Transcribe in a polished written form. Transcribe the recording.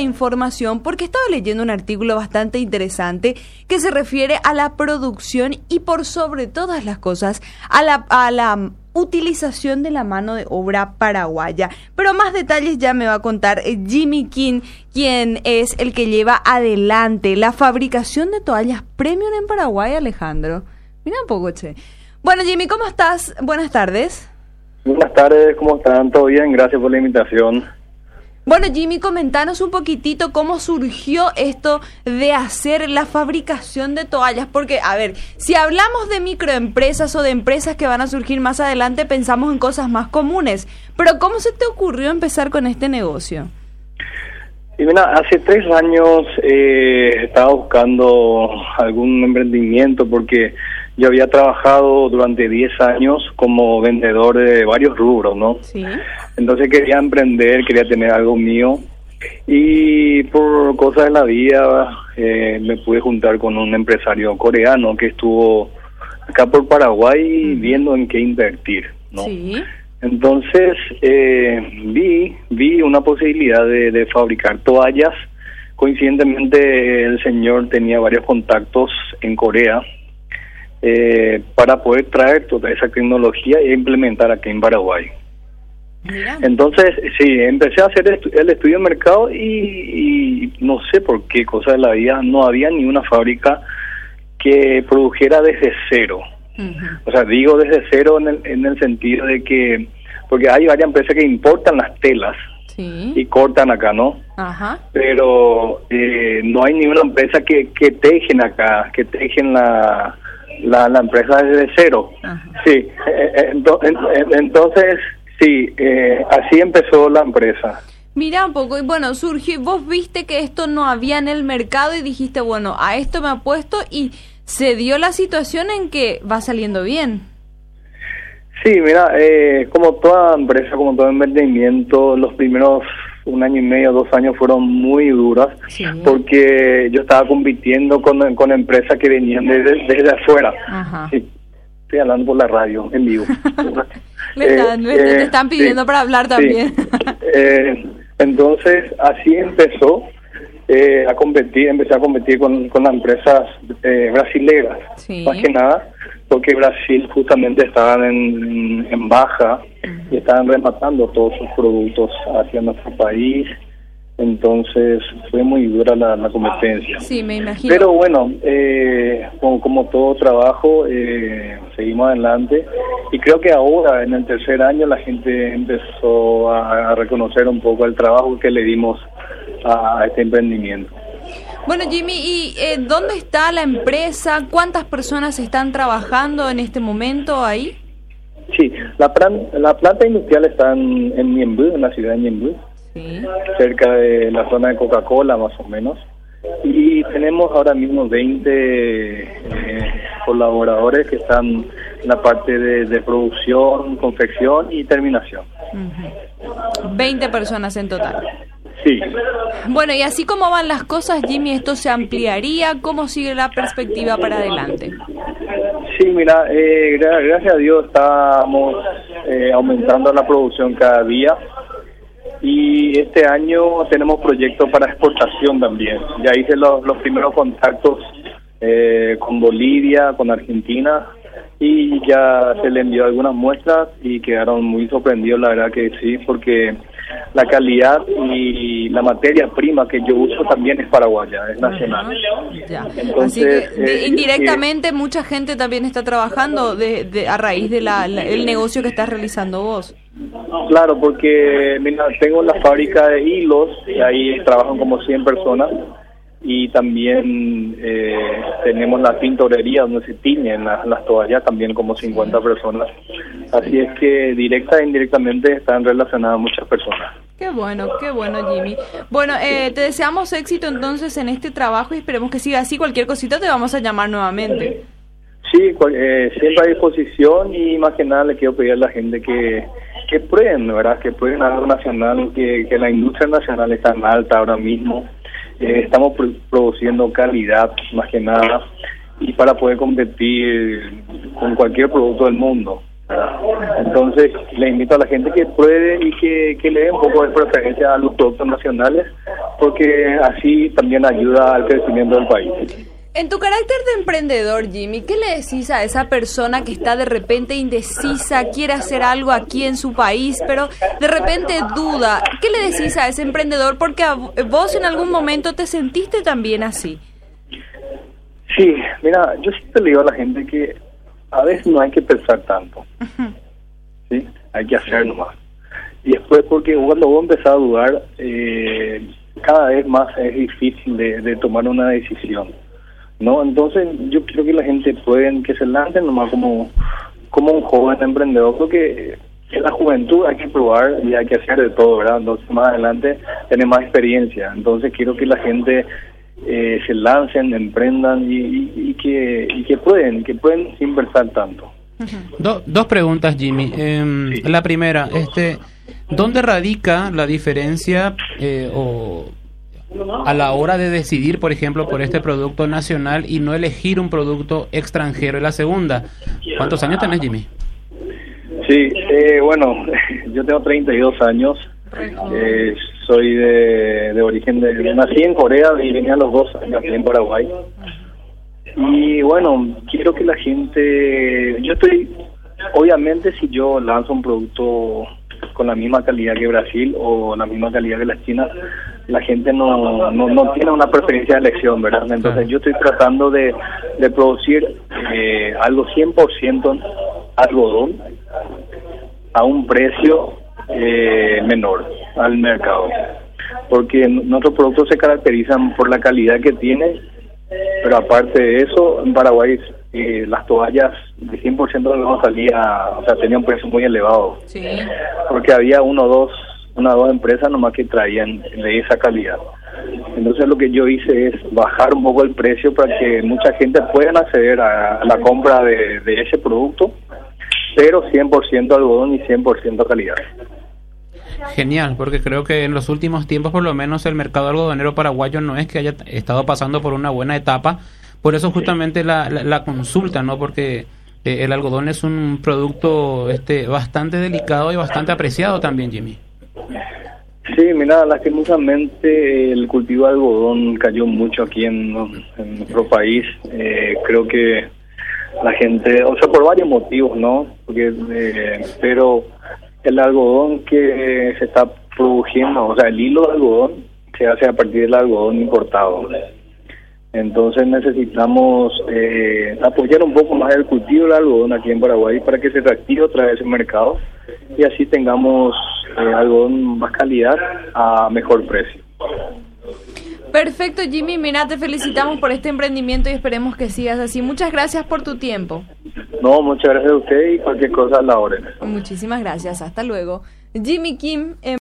información porque estaba leyendo un artículo bastante interesante que se refiere a la producción y por sobre todas las cosas a la utilización de la mano de obra paraguaya. Pero más detalles ya me va a contar Jimmy King, quien es el que lleva adelante la fabricación de toallas premium en Paraguay, Alejandro. Mira un poco, che. Bueno, Jimmy, ¿cómo estás? Buenas tardes. Buenas tardes, ¿cómo están? ¿Todo bien? Gracias por la invitación. Bueno, Jimmy, comentanos un poquitito cómo surgió esto de hacer la fabricación de toallas, porque, a ver, si hablamos de microempresas o de empresas que van a surgir más adelante, pensamos en cosas más comunes, pero ¿cómo se te ocurrió empezar con este negocio? Y mira, hace 3 años estaba buscando algún emprendimiento porque yo había trabajado durante 10 años como vendedor de varios rubros, ¿no? Sí. Entonces quería emprender, quería tener algo mío y por cosas de la vida me pude juntar con un empresario coreano que estuvo acá por Paraguay viendo en qué invertir, ¿no? Sí. Entonces vi una posibilidad de fabricar toallas. Coincidentemente el señor tenía varios contactos en Corea para poder traer toda esa tecnología e implementar aquí en Paraguay. Mira. Entonces, sí, empecé a hacer el estudio de mercado y no sé por qué cosa de la vida no había ni una fábrica que produjera desde cero. O sea, digo desde cero en el sentido de que, porque hay varias empresas que importan las telas y cortan acá, ¿no? Ajá. Pero no hay ni una empresa que tejen acá, que tejen la empresa desde cero. Ajá. Sí, entonces, sí, así empezó la empresa. Mira un poco, y bueno, surgió, vos viste que esto no había en el mercado y dijiste, bueno, a esto me apuesto y se dio la situación en que va saliendo bien. Sí, mira, como toda empresa, como todo emprendimiento, los primeros 1 año y medio, 2 años fueron muy duras, porque yo estaba compitiendo con empresas que venían desde afuera. Ajá. Sí, estoy hablando por la radio, en vivo. Te están pidiendo para hablar también. Sí. Entonces, así empezó empecé a competir con las empresas brasileras, más que nada, porque Brasil justamente estaban en baja y estaban rematando todos sus productos hacia nuestro país. Entonces fue muy dura la competencia. Sí, me imagino. Pero bueno, como todo trabajo, seguimos adelante y creo que ahora en el 3er año la gente empezó a reconocer un poco el trabajo que le dimos a este emprendimiento. Bueno, Jimmy, ¿y dónde está la empresa? ¿Cuántas personas están trabajando en este momento ahí? Sí, la planta industrial está en Ñemby, en la ciudad de Ñemby. Sí. Cerca de la zona de Coca-Cola más o menos, y tenemos ahora mismo 20 colaboradores que están en la parte de producción, confección y terminación. 20 personas en total. Sí. Bueno, y así como van las cosas, Jimmy, ¿esto se ampliaría? ¿Cómo sigue la perspectiva para adelante? Sí, mira, gracias a Dios estamos aumentando la producción cada día. Y este año tenemos proyectos para exportación también. Ya hice los primeros contactos con Bolivia, con Argentina, y ya se le envió algunas muestras y quedaron muy sorprendidos, la verdad que sí, porque la calidad y la materia prima que yo uso también es paraguaya, es nacional. Ya. Entonces, así que indirectamente mucha gente también está trabajando a raíz de el negocio que estás realizando vos. Claro, porque mira, tengo la fábrica de hilos y ahí trabajan como 100 personas y también tenemos la tintorería donde se tiñen las toallas, también como 50 personas. Así es que directa e indirectamente están relacionadas muchas personas. Qué bueno, Jimmy. Bueno, te deseamos éxito entonces en este trabajo y esperemos que siga así. Cualquier cosita te vamos a llamar nuevamente. Sí, siempre a disposición y más que nada le quiero pedir a la gente que prueben, ¿verdad? Que prueben algo nacional, que la industria nacional está en alta ahora mismo. Estamos produciendo calidad, más que nada, y para poder competir con cualquier producto del mundo. ¿verdad? Entonces, le invito a la gente que pruebe y que le dé un poco de preferencia a los productos nacionales, porque así también ayuda al crecimiento del país. En tu carácter de emprendedor, Jimmy, ¿qué le decís a esa persona que está de repente indecisa, quiere hacer algo aquí en su país, pero de repente duda? ¿Qué le decís a ese emprendedor? Porque vos en algún momento te sentiste también así. Sí, mira, yo siempre le digo a la gente que a veces no hay que pensar tanto, ¿sí? Hay que hacer nomás. Y después, porque cuando vos empezás a dudar, cada vez más es difícil de tomar una decisión, ¿no? Entonces yo quiero que la gente que se lancen nomás como un joven emprendedor, porque en la juventud hay que probar y hay que hacer de todo, ¿verdad? Entonces más adelante tener más experiencia. Entonces quiero que la gente se lancen, emprendan y que pueden sin pensar tanto. Dos preguntas, Jimmy. Sí. La primera, ¿dónde radica la diferencia a la hora de decidir, por ejemplo, por este producto nacional y no elegir un producto extranjero? Y la segunda, ¿cuántos años tenés, Jimmy? Sí, bueno, yo tengo 32 años. Soy de origen nací en Corea y venía a los 2 años aquí en Paraguay. Y bueno, quiero que la gente, obviamente si yo lanzo un producto con la misma calidad que Brasil o la misma calidad que la China, la gente no tiene una preferencia de elección, ¿verdad? Entonces yo estoy tratando de producir algo 100% algodón a un precio menor al mercado, porque nuestros productos se caracterizan por la calidad que tiene, pero aparte de eso, en Paraguay las toallas de 100% algodón tenía un precio muy elevado, sí, porque había una o dos empresas nomás que traían de esa calidad. Entonces lo que yo hice es bajar un poco el precio para que mucha gente pueda acceder a la compra de ese producto, pero 100% algodón y 100% calidad. Genial, porque creo que en los últimos tiempos por lo menos el mercado algodonero paraguayo no es que haya estado pasando por una buena etapa, por eso justamente la consulta, ¿no? Porque el algodón es un producto bastante delicado y bastante apreciado también, Jimmy. Sí, mira, lastimosamente el cultivo de algodón cayó mucho aquí en nuestro país. Creo que la gente, por varios motivos, ¿no? Pero el algodón que se está produciendo, el hilo de algodón se hace a partir del algodón importado. Entonces necesitamos apoyar un poco más el cultivo del algodón aquí en Paraguay para que se reactive otra vez el mercado y así tengamos algodón más calidad a mejor precio. Perfecto, Jimmy. Mira, te felicitamos por este emprendimiento y esperemos que sigas así. Muchas gracias por tu tiempo. No, muchas gracias a usted y cualquier cosa a la orden. Muchísimas gracias. Hasta luego. Jimmy Kim.